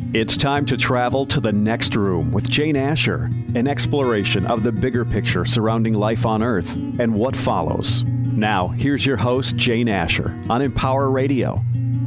It's time to travel to the next room with Jane Asher, an exploration of the bigger picture surrounding life on Earth and what follows. Now, here's your host, Jane Asher, on Empower Radio.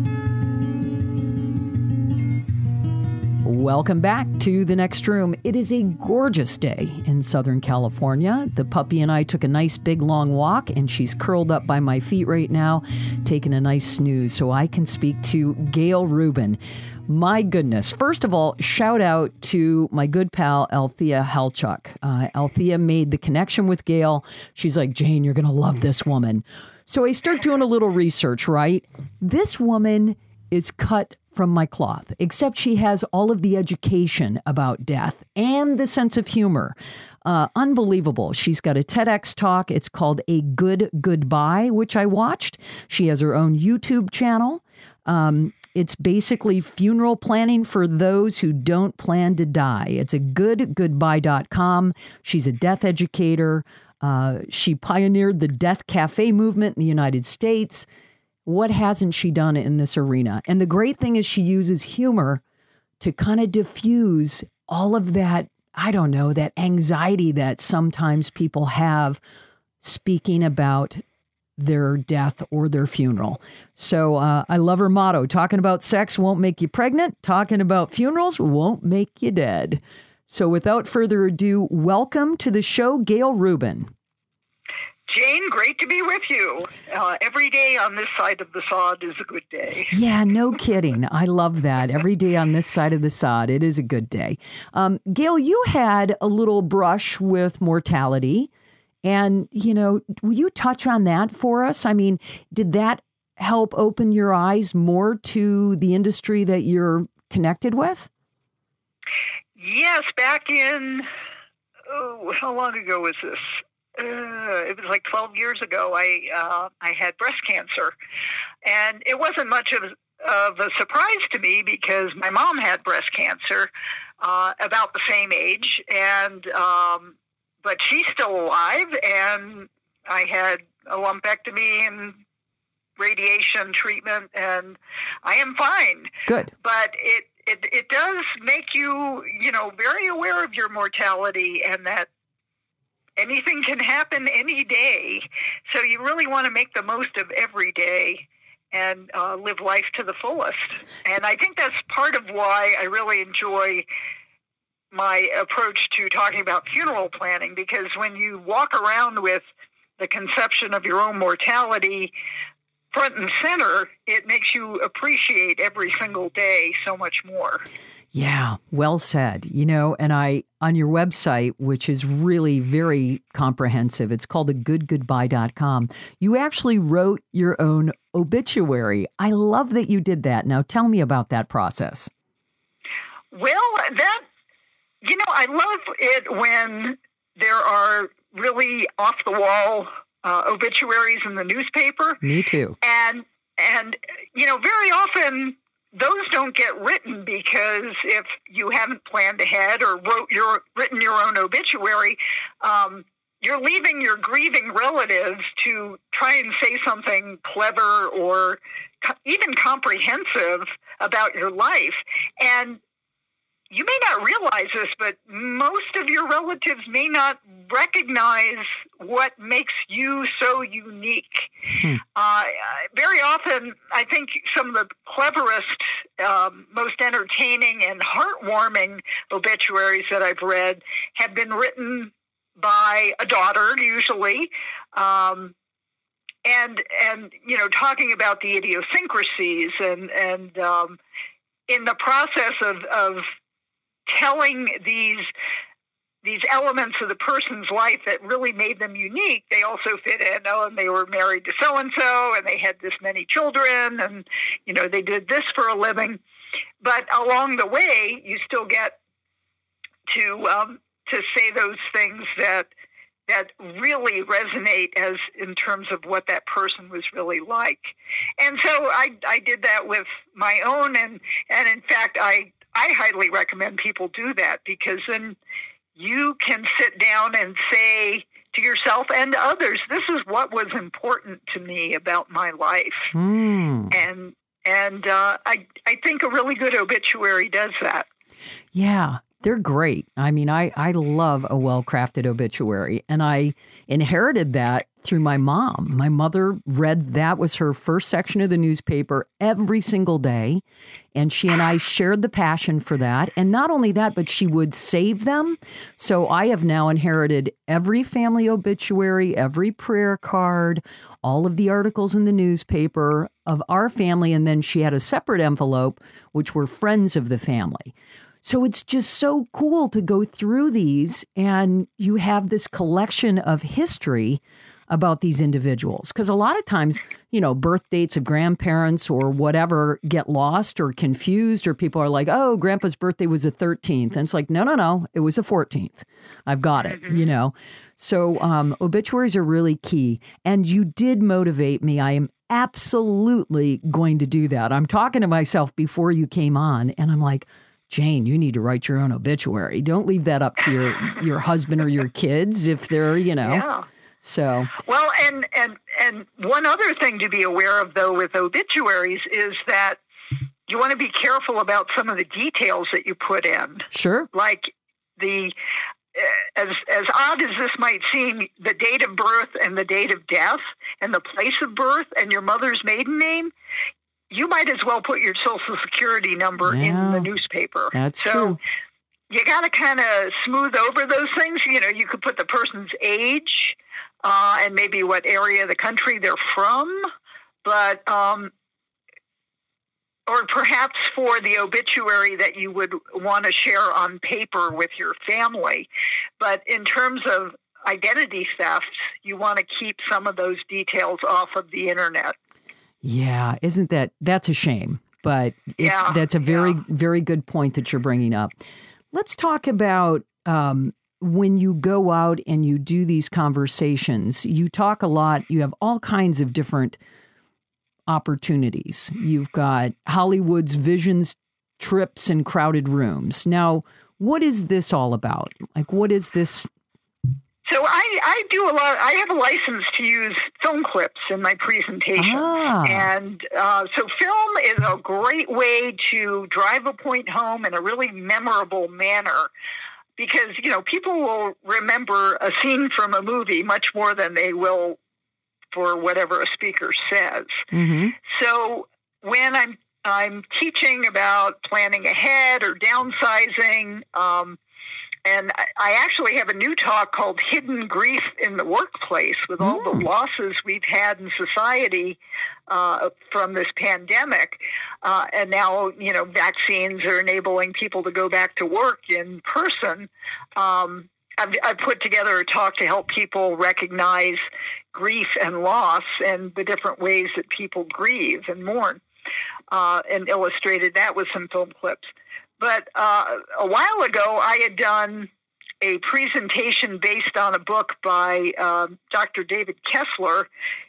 Welcome back to The Next Room. It is a gorgeous day in Southern California. The puppy and I took a nice big long walk, and she's curled up by my feet right now, taking a nice snooze so I can speak to Gail Rubin. My goodness. First of all, shout out to my good pal, Althea Halchuk. Althea made the connection with Gail. She's like, Jane, you're going to love this woman. So I start doing a little research, right? This woman is cut from my cloth, except she has all of the education about death and the sense of humor. Unbelievable. She's got a TEDx talk. It's called A Good Goodbye, which I watched. She has her own YouTube channel. It's basically funeral planning for those who don't plan to die. It's a goodgoodbye.com. She's a death educator. She pioneered the Death Cafe movement in the United States. What hasn't she done in this arena? And the great thing is she uses humor to kind of diffuse all of that, I don't know, that anxiety that sometimes people have speaking about their death or their funeral. So I love her motto. Talking about sex won't make you pregnant. Talking about funerals won't make you dead. So without further ado, welcome to the show, Gail Rubin. Jane, great to be with you. Every day on this side of the sod is a good day. Yeah, no kidding. I love that. Every day on this side of the sod, it is a good day. Gail, you had a little brush with mortality. And, you know, will you touch on that for us? I mean, did that help open your eyes more to the industry that you're connected with? Yes, back in, how long ago was this? It was like 12 years ago. I had breast cancer, and it wasn't much of a surprise to me because my mom had breast cancer about the same age, and but she's still alive, and I had a lumpectomy and radiation treatment, and I am fine. Good. But it does make you, very aware of your mortality and that anything can happen any day. So you really want to make the most of every day and live life to the fullest. And I think that's part of why I really enjoy my approach to talking about funeral planning, because when you walk around with the conception of your own mortality front and center, it makes you appreciate every single day so much more. Yeah, well said. And on your website, which is really very comprehensive, it's called agoodgoodbye.com. You actually wrote your own obituary. I love that you did that. Now tell me about that process. Well, I love it when there are really off-the-wall obituaries in the newspaper. Me too. And very often those don't get written because if you haven't planned ahead or written your own obituary, you're leaving your grieving relatives to try and say something clever or even comprehensive about your life. And you may not realize this, but most of your relatives may not recognize what makes you so unique. Very often, I think some of the cleverest, most entertaining and heartwarming obituaries that I've read have been written by a daughter, usually, and talking about the idiosyncrasies and in the process of telling these elements of the person's life that really made them unique, they also fit in, and they were married to so-and-so, and they had this many children, and, they did this for a living. But along the way, you still get to say those things that really resonate as in terms of what that person was really like. And so I did that with my own, and in fact, I highly recommend people do that, because then you can sit down and say to yourself and others, this is what was important to me about my life. And And I think a really good obituary does that. Yeah, they're great. I mean, I love a well-crafted obituary, and I inherited that through my mom. My mother read that was her first section of the newspaper every single day, and she and I shared the passion for that. And not only that, but she would save them. So I have now inherited every family obituary, every prayer card, all of the articles in the newspaper of our family, and then she had a separate envelope, which were friends of the family. So it's just so cool to go through these, and you have this collection of history about these individuals. Because a lot of times, birth dates of grandparents or whatever get lost or confused, or people are like, oh, grandpa's birthday was the 13th. And it's like, no, it was the 14th. I've got it, So obituaries are really key. And you did motivate me. I am absolutely going to do that. I'm talking to myself before you came on, and I'm like, Jane, you need to write your own obituary. Don't leave that up to your husband or your kids if they're, Yeah. So. Well, and one other thing to be aware of, though, with obituaries is that you want to be careful about some of the details that you put in. Sure. Like as odd as this might seem, the date of birth and the date of death and the place of birth and your mother's maiden name, you might as well put your Social Security number in the newspaper. That's true. You got to kind of smooth over those things. You could put the person's age and maybe what area of the country they're from, but or perhaps for the obituary that you would want to share on paper with your family. But in terms of identity theft, you want to keep some of those details off of the internet. Yeah, that's a shame, but that's a very, very good point that you're bringing up. Let's talk about when you go out and you do these conversations. You talk a lot. You have all kinds of different opportunities. You've got Hollywood's visions, trips, and crowded rooms. Now, what is this all about? Like, what is this? So I do a lot. I have a license to use film clips in my presentations. And so film is a great way to drive a point home in a really memorable manner because, people will remember a scene from a movie much more than they will for whatever a speaker says. Mm-hmm. So when I'm teaching about planning ahead or downsizing, and I actually have a new talk called Hidden Grief in the Workplace with all the losses we've had in society from this pandemic. And now, vaccines are enabling people to go back to work in person. I've put together a talk to help people recognize grief and loss and the different ways that people grieve and mourn, and illustrated that with some film clips. But a while ago, I had done a presentation based on a book by Dr. David Kessler.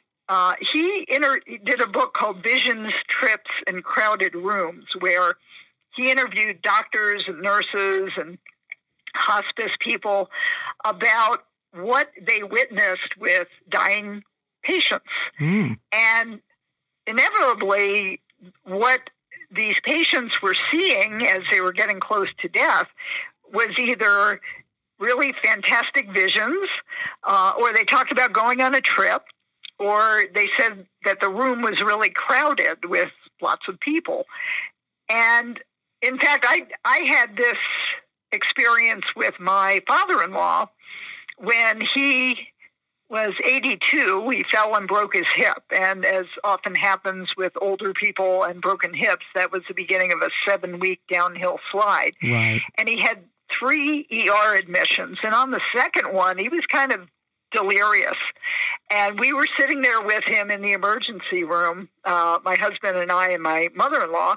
He did a book called Visions, Trips, and Crowded Rooms, where he interviewed doctors and nurses and hospice people about what they witnessed with dying patients. And inevitably, what these patients were seeing as they were getting close to death was either really fantastic visions, or they talked about going on a trip, or they said that the room was really crowded with lots of people. And in fact, I had this experience with my father-in-law when he was 82. He fell and broke his hip. And as often happens with older people and broken hips, that was the beginning of a 7-week downhill slide. Right. And he had 3 ER admissions. And on the second one, he was kind of delirious. And we were sitting there with him in the emergency room, my husband and I and my mother-in-law.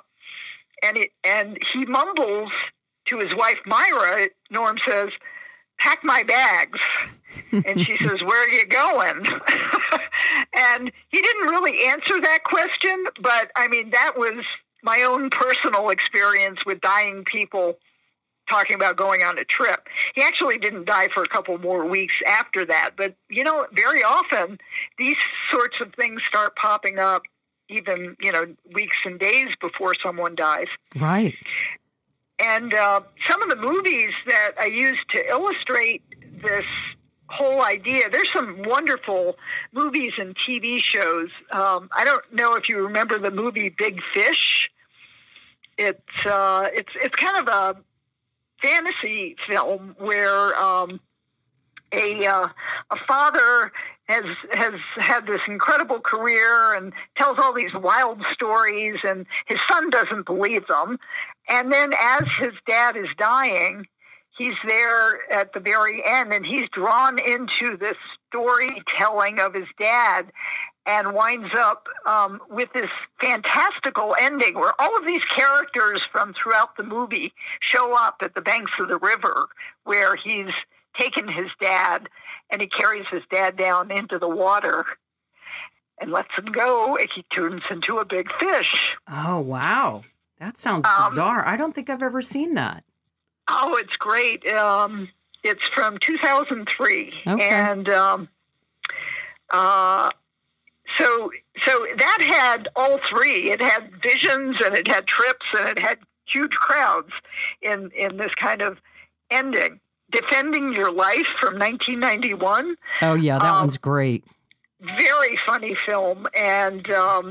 And he mumbles to his wife, Myra. Norm says, "Pack my bags." And she says, "Where are you going?" And he didn't really answer that question, but I mean, that was my own personal experience with dying people talking about going on a trip. He actually didn't die for a couple more weeks after that. But, very often these sorts of things start popping up even, weeks and days before someone dies. Right. And some of the movies that I used to illustrate this whole idea, there's some wonderful movies and TV shows. I don't know if you remember the movie Big Fish. It's kind of a fantasy film where a father has had this incredible career and tells all these wild stories, and his son doesn't believe them. And then as his dad is dying, he's there at the very end, and he's drawn into this storytelling of his dad and winds up with this fantastical ending where all of these characters from throughout the movie show up at the banks of the river where he's taken his dad, and he carries his dad down into the water and lets him go, and he turns into a big fish. Oh, wow. That sounds bizarre. I don't think I've ever seen that. Oh, it's great. It's from 2003. Okay. And so that had all three. It had visions, and it had trips, and it had huge crowds in this kind of ending. Defending Your Life from 1991. Oh, yeah, that one's great. Very funny film, and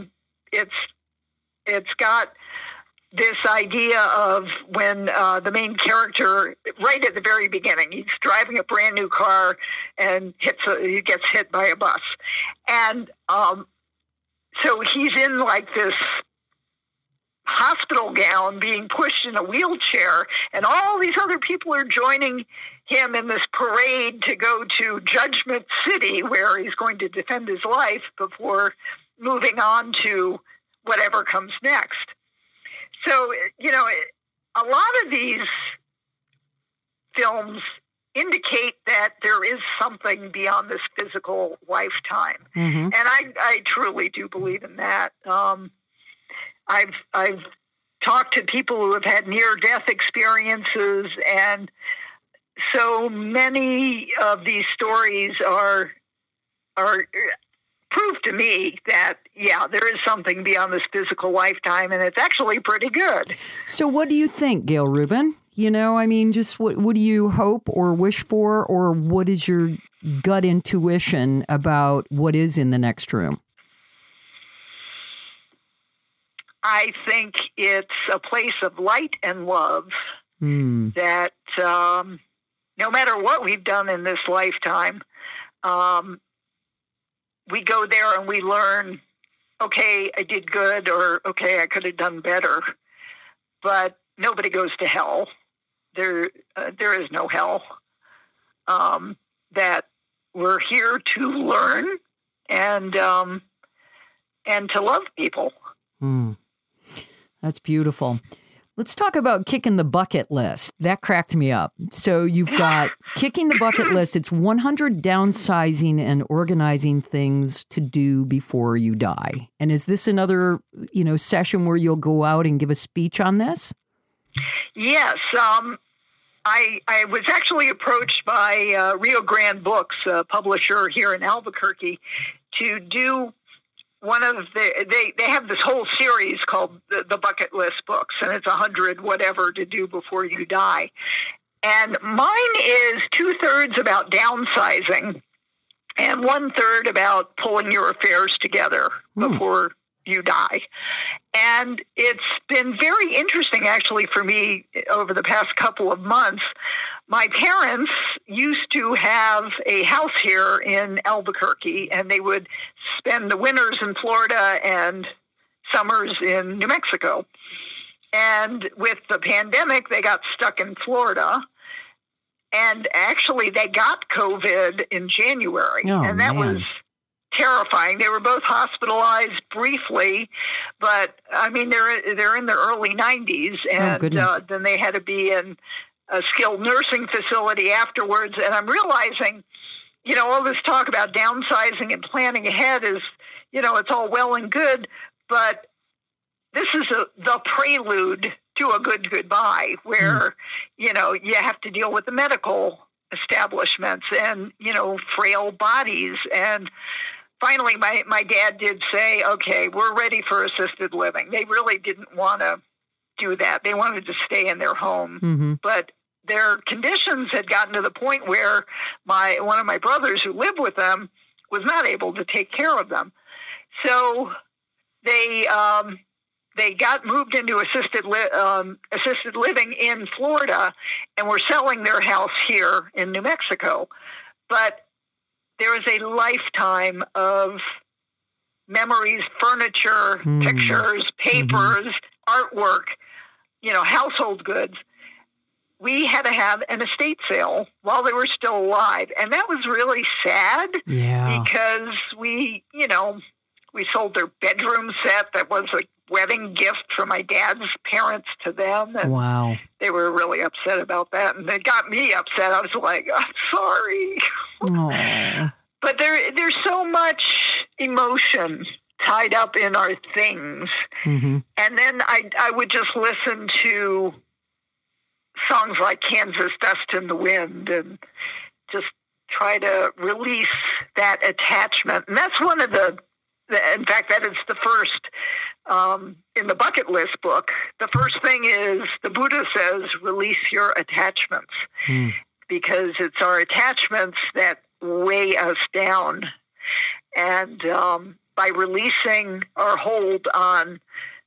it's got this idea of when the main character, right at the very beginning, he's driving a brand new car and he gets hit by a bus. And so he's in like this hospital gown being pushed in a wheelchair, and all these other people are joining him in this parade to go to Judgment City, where he's going to defend his life before moving on to whatever comes next. So, a lot of these films indicate that there is something beyond this physical lifetime. Mm-hmm. And I truly do believe in that. I've talked to people who have had near-death experiences, and so many of these stories are prove to me that, yeah, there is something beyond this physical lifetime, and it's actually pretty good. So what do you think, Gayle Rubin? Just what do you hope or wish for, or what is your gut intuition about what is in the next room? I think it's a place of light and love that no matter what we've done in this lifetime, we go there and we learn, okay, I did good, or okay, I could have done better. But nobody goes to hell. There is no hell. That we're here to learn and to love people. That's beautiful. Let's talk about kicking the bucket list. That cracked me up. So you've got kicking the bucket list. It's 100 downsizing and organizing things to do before you die. And is this another, session where you'll go out and give a speech on this? Yes. I was actually approached by Rio Grande Books, a publisher here in Albuquerque, to do one of they have this whole series called the Bucket List Books, and it's 100 whatever to do before you die. And mine is 2/3 about downsizing and 1/3 about pulling your affairs together before you die. And it's been very interesting, actually, for me over the past couple of months. My parents used to have a house here in Albuquerque, and they would spend the winters in Florida and summers in New Mexico. And with the pandemic, they got stuck in Florida. And actually, they got COVID in January. And that was terrifying. They were both hospitalized briefly, but I mean, they're in their early 90s, and then they had to be in a skilled nursing facility afterwards. And I'm realizing, all this talk about downsizing and planning ahead is, it's all well and good, but this is the prelude to a good goodbye, where, you have to deal with the medical establishments and, frail bodies and finally, my dad did say, okay, we're ready for assisted living. They really didn't want to do that. They wanted to stay in their home. Mm-hmm. But their conditions had gotten to the point where one of my brothers who lived with them was not able to take care of them. So they got moved into assisted living in Florida and were selling their house here in New Mexico. But there is a lifetime of memories, furniture, pictures, papers, artwork, household goods. We had to have an estate sale while they were still alive. And that was really sad because we sold their bedroom set that was a wedding gift from my dad's parents to them. And wow. They were really upset about that. And it got me upset. I was like, I'm sorry. Aww. But there's so much emotion tied up in our things. Mm-hmm. And then I would just listen to songs like Kansas Dust in the Wind and just try to release that attachment. And that's one of in fact, that is the first in the bucket list book. The first thing is the Buddha says, release your attachments, because it's our attachments that weigh us down. And by releasing our hold on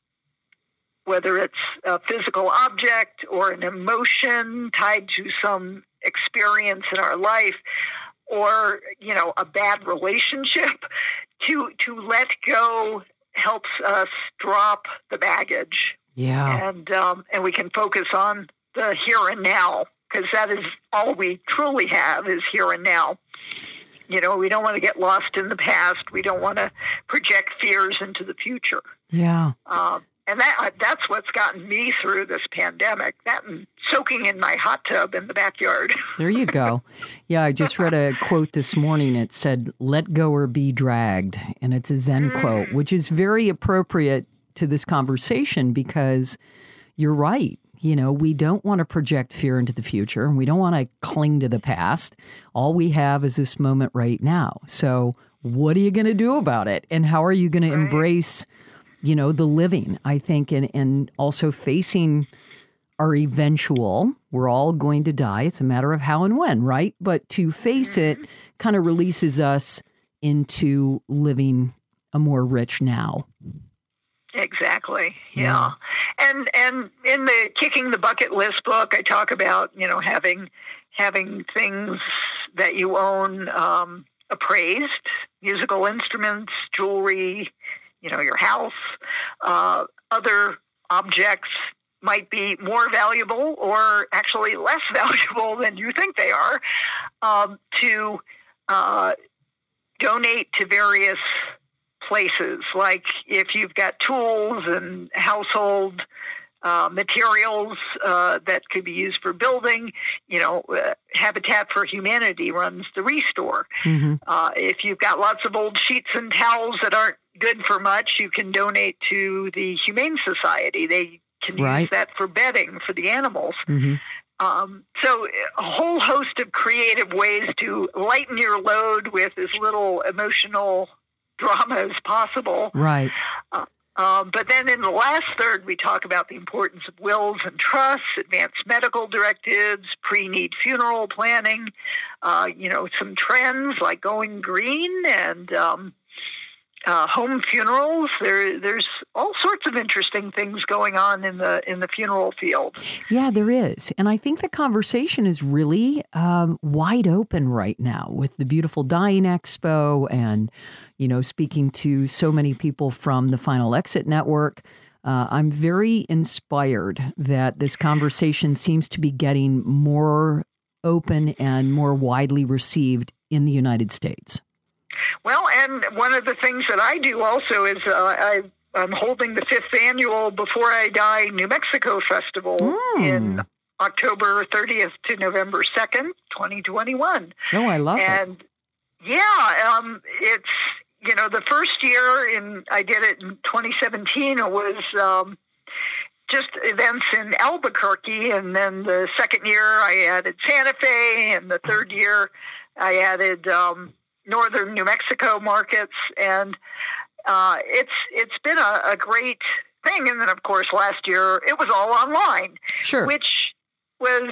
whether it's a physical object or an emotion tied to some experience in our life, or, a bad relationship, to let go helps us drop the baggage. Yeah. And we can focus on the here and now, because that is all we truly have is here and now. We don't want to get lost in the past. We don't want to project fears into the future. Yeah. And that's what's gotten me through this pandemic, that and soaking in my hot tub in the backyard. There you go. Yeah, I just read a quote this morning. It said, let go or be dragged. And it's a Zen quote, which is very appropriate to this conversation because you're right. We don't want to project fear into the future, and we don't want to cling to the past. All we have is this moment right now. So what are you going to do about it? And how are you going to embrace the living, I think, and also facing our eventual, we're all going to die. It's a matter of how and when, right? But to face it kind of releases us into living a more rich now. Exactly. Yeah. And in the Kicking the Bucket List book, I talk about, having things that you own appraised, musical instruments, jewelry, your house, other objects might be more valuable or actually less valuable than you think they are, to donate to various places. Like if you've got tools and household materials that could be used for building, Habitat for Humanity runs the Restore. If you've got lots of old sheets and towels that aren't good for much, you can donate to the Humane Society. They can use that for bedding for the animals. So a whole host of creative ways to lighten your load with as little emotional drama as possible. Right. But then in the last third, we talk about the importance of wills and trusts, advanced medical directives, pre-need funeral planning, some trends like going green and home funerals. There's all sorts of interesting things going on in the funeral field. Yeah, there is. And I think the conversation is really wide open right now with the Beautiful Dying Expo and, speaking to so many people from the Final Exit Network. I'm very inspired that this conversation seems to be getting more open and more widely received in the United States. Well, and one of the things that I do also is I'm holding the 5th annual Before I Die New Mexico Festival in October 30th to November 2nd, 2021. Oh, I love it. And it's, the first year I did it in 2017, it was just events in Albuquerque. And then the second year I added Santa Fe, and the third year I added northern New Mexico markets, and it's been a great thing. And then, of course, last year it was all online, Sure. which was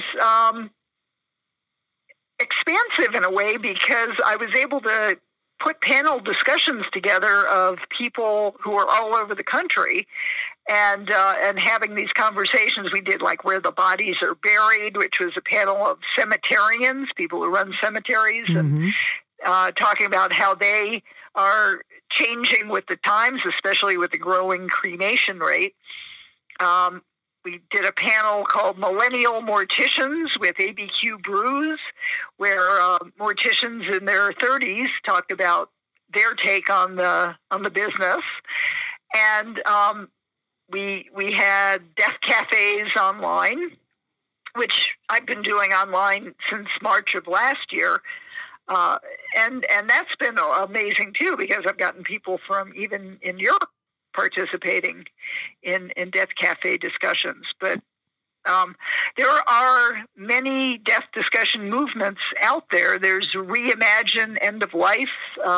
expansive in a way because I was able to put panel discussions together of people who are all over the country, and having these conversations. We did like Where the Bodies Are Buried, which was a panel of cemeterians, people who run cemeteries, and talking about how they are changing with the times, especially with the growing cremation rate. We did a panel called Millennial Morticians with ABQ Brews, where morticians in their 30s talked about their take on the business. And we had death cafes online, which I've been doing online since March of last year. And that's been amazing too, because I've gotten people from even in Europe participating in death cafe discussions. But there are many death discussion movements out there. There's Reimagine End of Life,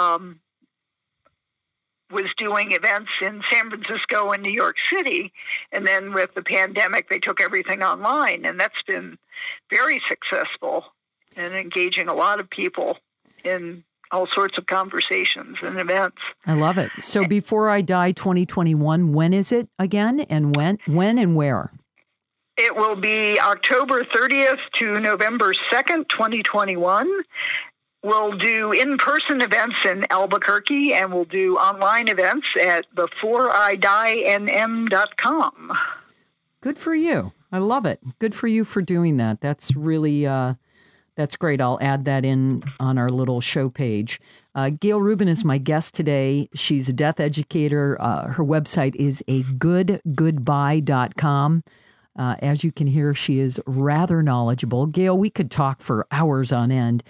was doing events in San Francisco and New York City. And then with the pandemic, they took everything online, and that's been very successful and engaging a lot of people in all sorts of conversations and events. I love it. So Before I Die 2021, when is it again, and when and where? It will be October 30th to November 2nd, 2021. We'll do in-person events in Albuquerque, and we'll do online events at beforeidienm.com. Good for you. I love it. Good for you for doing that. That's really, that's great. I'll add that in on our little show page. Gail Rubin is my guest today. She's a death educator. Her website is agoodgoodbye.com. As you can hear, she is rather knowledgeable. Gail, we could talk for hours on end.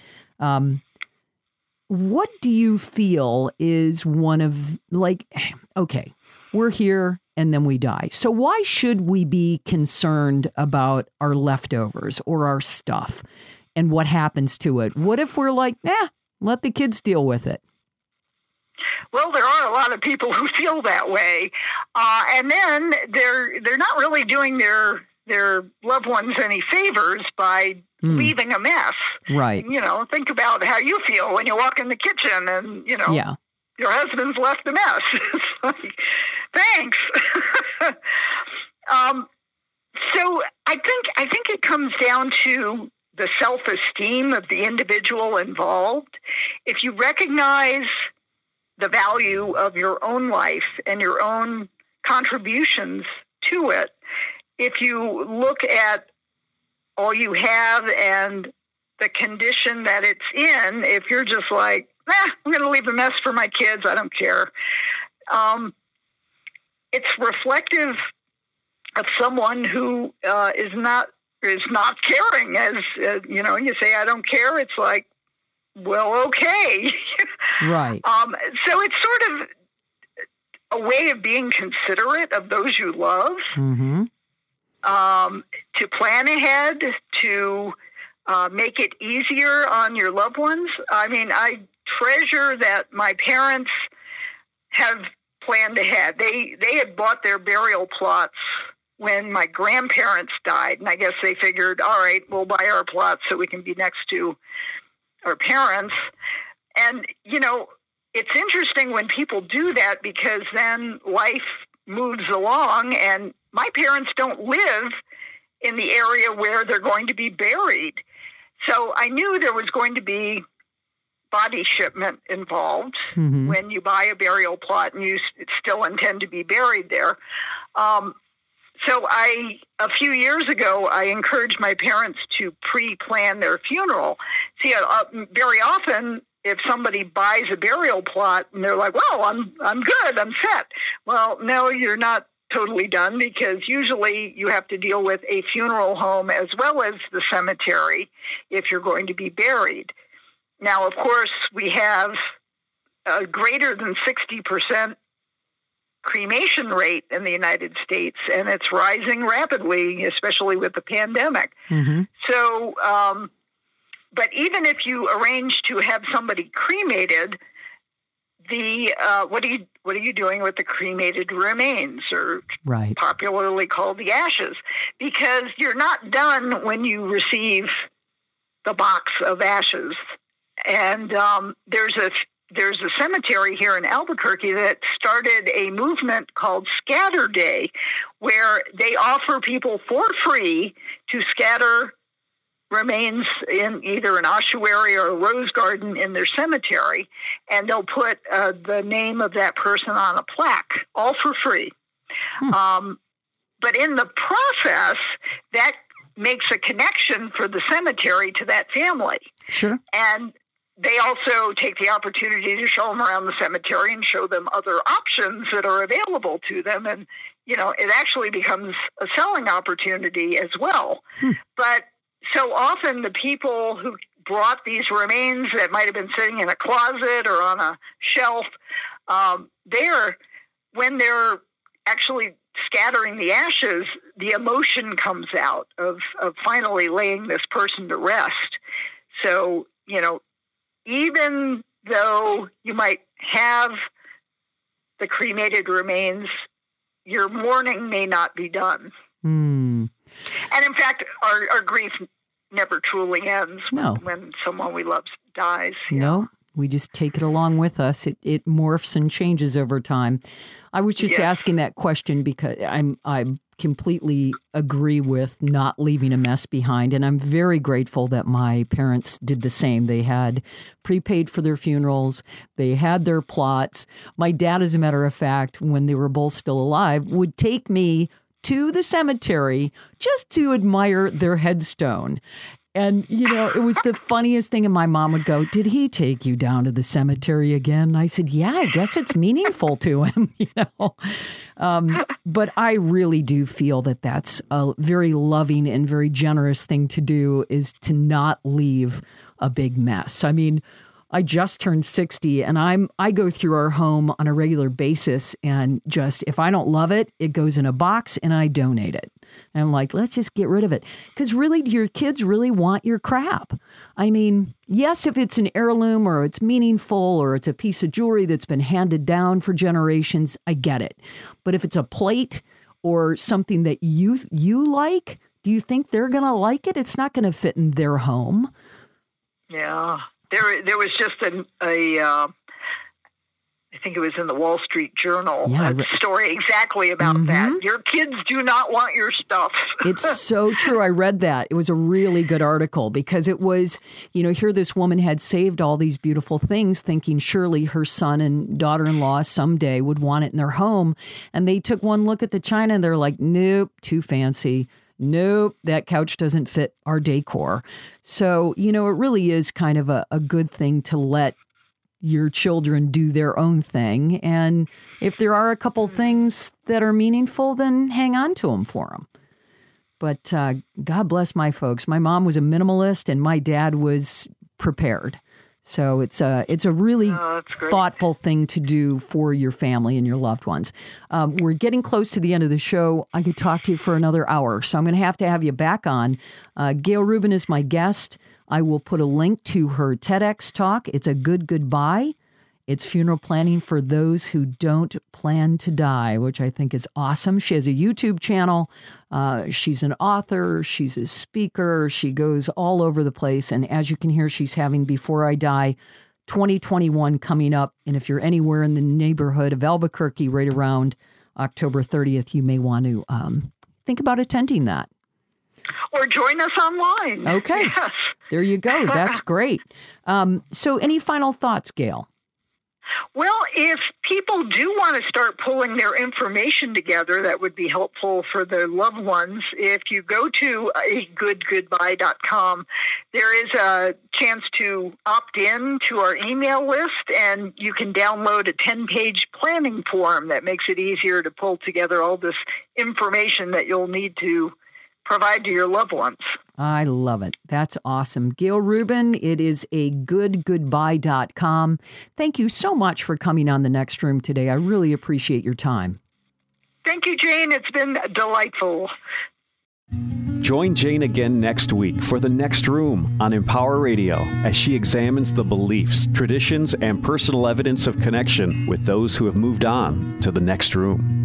What do you feel is one of, like, okay, we're here and then we die. So why should we be concerned about our leftovers or our stuff and what happens to it? What if we're like, let the kids deal with it? Well, there are a lot of people who feel that way. And then they're not really doing their loved ones any favors by leaving a mess. Right. You know, think about how you feel when you walk in the kitchen and, you know, your husband's left a mess. It's like, thanks. So I think it comes down to the self-esteem of the individual involved. If you recognize the value of your own life and your own contributions to it, if you look at all you have and the condition that it's in, if you're just like, I'm going to leave a mess for my kids, I don't care. It's reflective of someone who is not caring. As you know, you say, I don't care. It's like, well, okay. Right. So it's sort of a way of being considerate of those you love. Mm-hmm. To plan ahead, to make it easier on your loved ones. I mean, I treasure that my parents have planned ahead. They had bought their burial plots when my grandparents died, and I guess they figured, all right, we'll buy our plots so we can be next to our parents. And, you know, it's interesting when people do that, because then life moves along, and my parents don't live in the area where they're going to be buried. So I knew there was going to be body shipment involved when you buy a burial plot and you still intend to be buried there. So a few years ago, I encouraged my parents to pre-plan their funeral. See, very often, if somebody buys a burial plot and they're like, well, I'm good, I'm set. Well, no, you're not totally done, because usually you have to deal with a funeral home as well as the cemetery if you're going to be buried. Now, of course, we have a greater than 60% cremation rate in the United States, and it's rising rapidly, especially with the pandemic. Mm-hmm. So But even if you arrange to have somebody cremated, what are you doing with the cremated remains, or right, popularly called the ashes? Because you're not done when you receive the box of ashes. And there's a cemetery here in Albuquerque that started a movement called Scatter Day, where they offer people for free to scatter remains in either an ossuary or a rose garden in their cemetery, and they'll put the name of that person on a plaque, all for free. But in the process, that makes a connection for the cemetery to that family. Sure. And they also take the opportunity to show them around the cemetery and show them other options that are available to them. And, it actually becomes a selling opportunity as well. But so often the people who brought these remains that might have been sitting in a closet or on a shelf, when they're actually scattering the ashes, the emotion comes out of finally laying this person to rest. So, even though you might have the cremated remains, your mourning may not be done. And in fact, our grief never truly ends when someone we love dies. No, we just take it along with us. It morphs and changes over time. I was just asking that question because I completely agree with not leaving a mess behind. And I'm very grateful that my parents did the same. They had prepaid for their funerals. They had their plots. My dad, as a matter of fact, when they were both still alive, would take me to the cemetery just to admire their headstone. And, it was the funniest thing. And my mom would go, "Did he take you down to the cemetery again?" And I said, "Yeah, I guess it's meaningful to him," But I really do feel that that's a very loving and very generous thing to do, is to not leave a big mess. I mean, I just turned 60 and I go through our home on a regular basis, and just, if I don't love it, it goes in a box and I donate it. And I'm like, let's just get rid of it. Because really, do your kids really want your crap? I mean, yes, if it's an heirloom or it's meaningful or it's a piece of jewelry that's been handed down for generations, I get it. But if it's a plate or something that you like, do you think they're going to like it? It's not going to fit in their home. Yeah. There was just I think it was in the Wall Street Journal, a story exactly about that. Your kids do not want your stuff. It's so true. I read that. It was a really good article because it was, here this woman had saved all these beautiful things thinking surely her son and daughter-in-law someday would want it in their home. And they took one look at the china and they're like, nope, too fancy. Nope, that couch doesn't fit our decor. So, it really is kind of a good thing to let your children do their own thing. And if there are a couple things that are meaningful, then hang on to them for them. But God bless my folks. My mom was a minimalist and my dad was prepared. So it's a really thoughtful thing to do for your family and your loved ones. We're getting close to the end of the show. I could talk to you for another hour, so I'm going to have you back on. Gail Rubin is my guest. I will put a link to her TEDx talk. It's a good goodbye. It's funeral planning for those who don't plan to die, which I think is awesome. She has a YouTube channel. She's an author. She's a speaker. She goes all over the place. And as you can hear, she's having Before I Die 2021 coming up. And if you're anywhere in the neighborhood of Albuquerque right around October 30th, you may want to think about attending that. Or join us online. Okay. Yes. There you go. That's great. So any final thoughts, Gail? Well, if people do want to start pulling their information together, that would be helpful for their loved ones. If you go to agoodgoodbye.com, there is a chance to opt in to our email list, and you can download a 10-page planning form that makes it easier to pull together all this information that you'll need to provide to your loved ones. I love it. That's awesome. Gail Rubin, it is agoodgoodbye.com. Thank you so much for coming on The Next Room today. I really appreciate your time. Thank you, Jane. It's been delightful. Join Jane again next week for The Next Room on Empower Radio as she examines the beliefs, traditions, and personal evidence of connection with those who have moved on to the next room.